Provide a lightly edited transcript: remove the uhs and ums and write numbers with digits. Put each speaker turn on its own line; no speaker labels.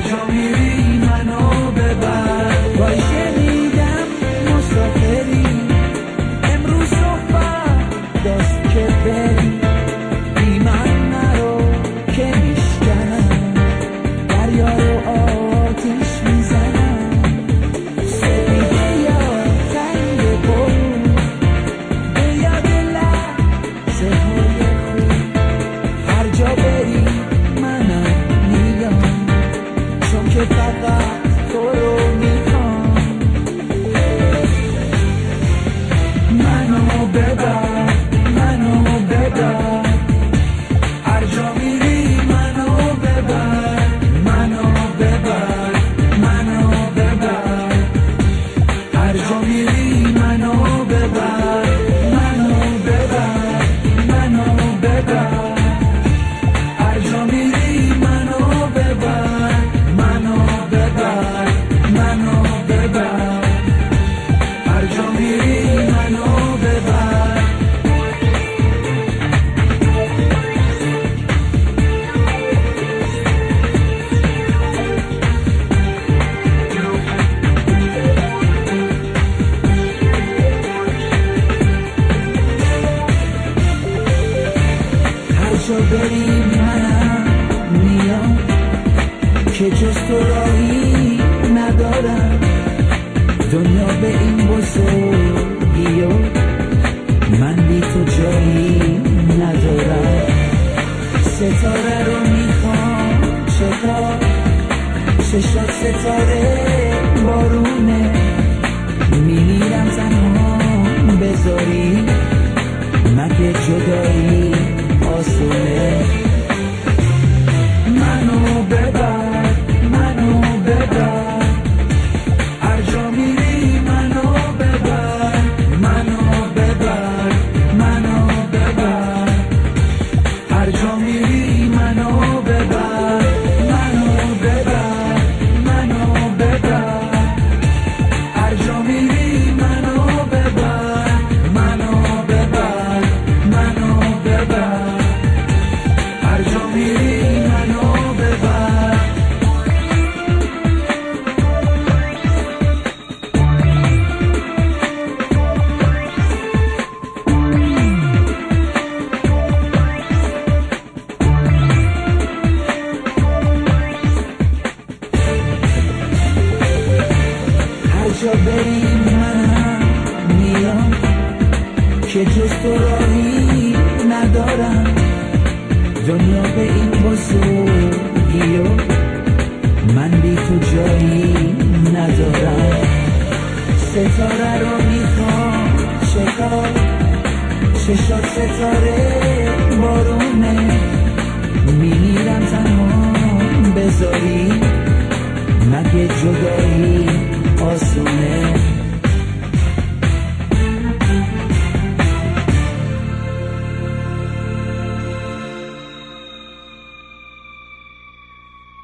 جا میری منو ببر.
وای شنیدم مسافری امروز صحبت داشت که بری، بی من نرو که میشکنم، دریا رو آتیش میزنم، سپیده یا تنگ برون، به یاد لحظه های خوب. هر جا بری منم میام، چون که فقط تو رو میخوام.
منو ببر، منو ببر، هر جا میری منو ببر. منو ببر، منو ببر، هر جا میری منو ببر. منو ببر، منو ببر، هر جا میری منو ببر. منو ببر، منو ببر، هر جا میری منو ببر.
هر جا بری منم میام، که جز تو راهی ندارم. دنیا به این بزرگی و من بی تو جایی ندارم. ستاره رو میخوام چکار، چشات ستاره بارونه، میمیرم تنها بذاری، مگه جدایی آسونه.
منو ببر، منو ببر، هر جا میری منو ببر. منو ببر، منو ببر، هر جا میری منو ببر. منو ببر، منو ببر، هر جا میری منو ببر. منو ببر، منو ببر، هر جا میری منو ببر.
هر جا بری منم میام، که جز تو راهی ندارم. دنیا به این بزرگی و من بی تو جایی ندارم. ستاره رو میخوام چکار، چشات ستاره